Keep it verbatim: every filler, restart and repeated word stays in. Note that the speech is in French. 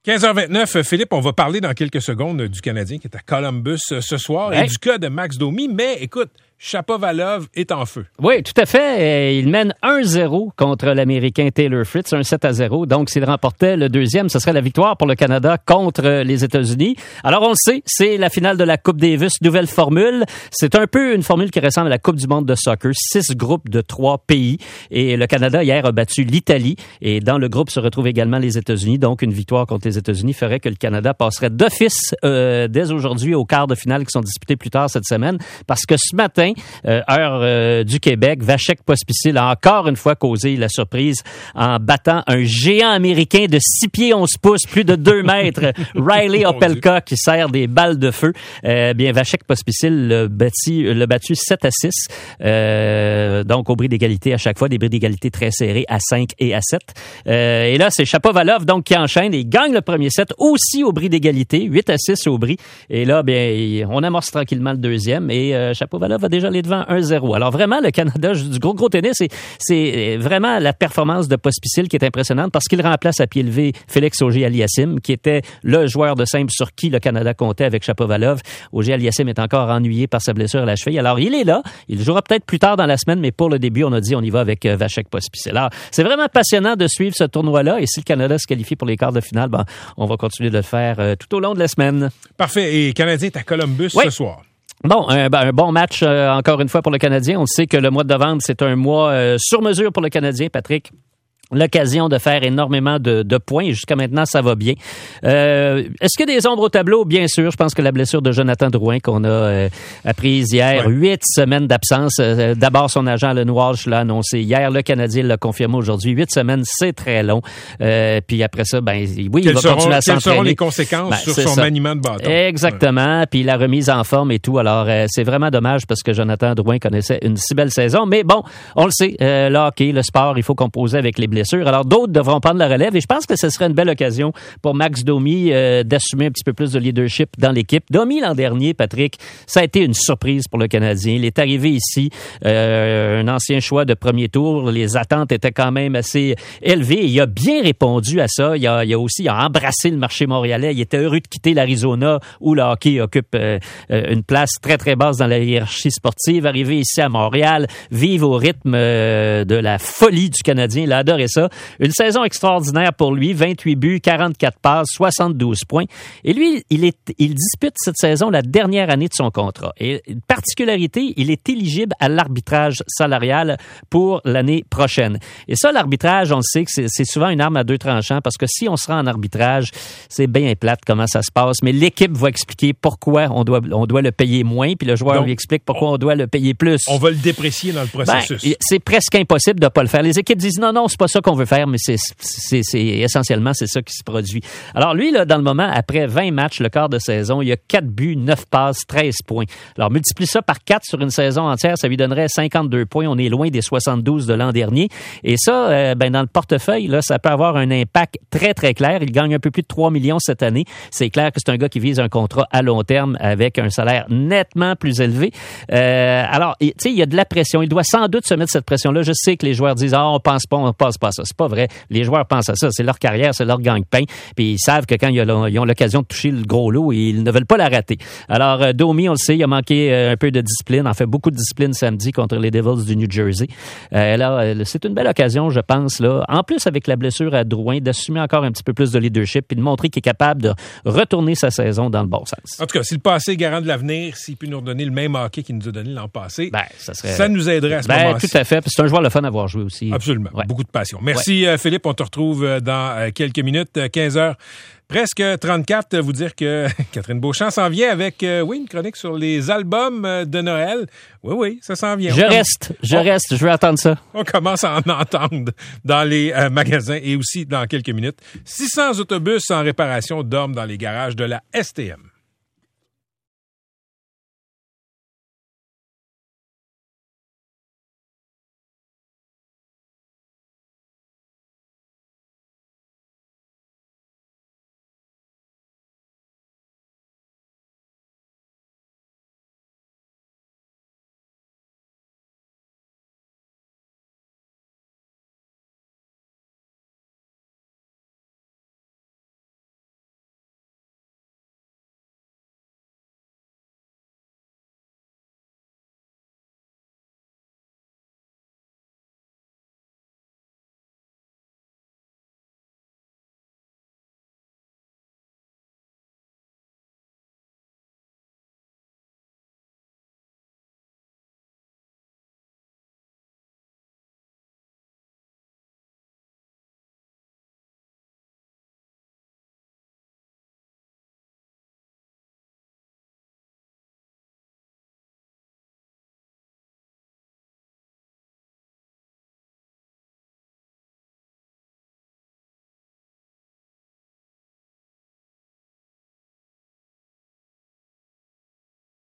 quinze heures vingt-neuf, Philippe, on va parler dans quelques secondes du Canadien qui est à Columbus ce soir ouais. et du cas de Max Domi, mais écoute, Shapovalov est en feu. Oui, tout à fait. Il mène un zéro contre l'Américain Taylor Fritz, un sept à zéro. Donc, s'il remportait le deuxième, ce serait la victoire pour le Canada contre les États-Unis. Alors, on le sait, c'est la finale de la Coupe Davis, nouvelle formule. C'est un peu une formule qui ressemble à la Coupe du monde de soccer. Six groupes de trois pays. Et le Canada, hier, a battu l'Italie. Et dans le groupe se retrouvent également les États-Unis. Donc, une victoire contre les États-Unis ferait que le Canada passerait d'office euh, dès aujourd'hui aux quarts de finale qui sont disputés plus tard cette semaine. Parce que ce matin, Euh, heure euh, du Québec, Vasek Pospisil a encore une fois causé la surprise en battant un géant américain de six pieds onze pouces, plus de deux mètres, Riley Opelka, qui sert des balles de feu. Euh, bien, Vasek Pospisil l'a battu, l'a battu sept à six, euh, donc au bris d'égalité à chaque fois, des bris d'égalité très serrés à cinq et à sept. Euh, et là, c'est Shapovalov donc qui enchaîne et gagne le premier set aussi au bris d'égalité, huit à six au bris. Et là, bien, on amorce tranquillement le deuxième et euh, Shapovalov a déjà les devant un zéro. Alors vraiment, le Canada joue du gros, gros tennis et c'est vraiment la performance de Pospisil qui est impressionnante parce qu'il remplace à pied levé Félix Auger-Aliassime, qui était le joueur de simple sur qui le Canada comptait avec Shapovalov. Auger-Aliassime est encore ennuyé par sa blessure à la cheville. Alors, il est là. Il jouera peut-être plus tard dans la semaine, mais pour le début, on a dit on y va avec Vasek Pospisil. Alors, c'est vraiment passionnant de suivre ce tournoi-là et si le Canada se qualifie pour les quarts de finale, ben, on va continuer de le faire euh, tout au long de la semaine. Parfait. Et le Canadien est à Columbus oui. ce soir. Bon, un, un bon match euh, encore une fois pour le Canadien. On sait que le mois de novembre, c'est un mois euh, sur mesure pour le Canadien, Patrick. L'occasion de faire énormément de, de points. Jusqu'à maintenant, ça va bien. Euh, est-ce qu'il y a des ombres au tableau? Bien sûr. Je pense que la blessure de Jonathan Drouin qu'on a euh, apprise hier, huit ouais. semaines d'absence. Euh, d'abord, son agent, Alan Walsh, l'a annoncé hier. Le Canadien l'a confirmé aujourd'hui. Huit semaines, c'est très long. Euh, puis après ça, ben oui, quelles il va seront, continuer à s'entraîner. Quelles seront les conséquences ben, sur son ça. maniement de bâton? Exactement. Ouais. Puis la remise en forme et tout. Alors, euh, c'est vraiment dommage parce que Jonathan Drouin connaissait une si belle saison. Mais bon, on le sait, euh, le hockey, le sport, il faut composer avec les blessures. Alors, d'autres devront prendre la relève et je pense que ce serait une belle occasion pour Max Domi euh, d'assumer un petit peu plus de leadership dans l'équipe. Domi, l'an dernier, Patrick, ça a été une surprise pour le Canadien. Il est arrivé ici, euh, un ancien choix de premier tour. Les attentes étaient quand même assez élevées. Il a bien répondu à ça. Il a, il a aussi il a embrassé le marché montréalais. Il était heureux de quitter l'Arizona où le hockey occupe euh, une place très, très basse dans la hiérarchie sportive. Arrivé ici à Montréal, vivre au rythme euh, de la folie du Canadien. Il a adoré ça. Une saison extraordinaire pour lui, vingt-huit buts, quarante-quatre passes, soixante-douze points. Et lui, il, est, il dispute cette saison la dernière année de son contrat. Et une particularité, il est éligible à l'arbitrage salarial pour l'année prochaine. Et ça, l'arbitrage, on le sait que c'est, c'est souvent une arme à deux tranchants parce que si on se rend en arbitrage, c'est bien plate comment ça se passe. Mais l'équipe va expliquer pourquoi on doit, on doit le payer moins, puis le joueur Donc, lui explique pourquoi on, on doit le payer plus. On va le déprécier dans le processus. Ben, c'est presque impossible de ne pas le faire. Les équipes disent non, non, c'est pas ça qu'on veut faire, mais c'est, c'est, c'est essentiellement c'est ça qui se produit. Alors lui, là, dans le moment, après vingt matchs, le quart de saison, il y a quatre buts, neuf passes, treize points. Alors multiplie ça par quatre sur une saison entière, ça lui donnerait cinquante-deux points. On est loin des soixante-douze de l'an dernier. Et ça, euh, ben dans le portefeuille, là, ça peut avoir un impact très, très clair. Il gagne un peu plus de trois millions cette année. C'est clair que c'est un gars qui vise un contrat à long terme avec un salaire nettement plus élevé. Euh, alors, tu sais, il y a de la pression. Il doit sans doute se mettre cette pression-là. Je sais que les joueurs disent « Ah, on pense pas, on pense pas à ça. » C'est pas vrai. Les joueurs pensent à ça. C'est leur carrière, c'est leur gagne-pain. Puis ils savent que quand ils ont l'occasion de toucher le gros lot, ils ne veulent pas la rater. Alors, euh, Domi, on le sait, il a manqué euh, un peu de discipline. En fait, beaucoup de discipline samedi contre les Devils du New Jersey. Euh, là, euh, c'est une belle occasion, je pense, là, en plus avec la blessure à Drouin, d'assumer encore un petit peu plus de leadership puis de montrer qu'il est capable de retourner sa saison dans le bon sens. En tout cas, si le passé est garant de l'avenir, s'il peut nous redonner le même hockey qu'il nous a donné l'an passé, ben, ça, serait... ça nous aiderait à ce ben, moment-ci. Tout à fait. Puis c'est un joueur le fun à avoir joué aussi. Absolument. Ouais. Beaucoup de passion. Merci, ouais. euh, Philippe. On te retrouve dans quelques minutes, quinze heures. Presque trente-quatre, vous dire que Catherine Beauchamp s'en vient avec, euh, oui, une chronique sur les albums de Noël. Oui, oui, ça s'en vient. Je on reste, com- je on, reste, je veux attendre ça. On commence à en entendre dans les euh, magasins et aussi dans quelques minutes. six cents autobus en réparation dorment dans les garages de la S T M.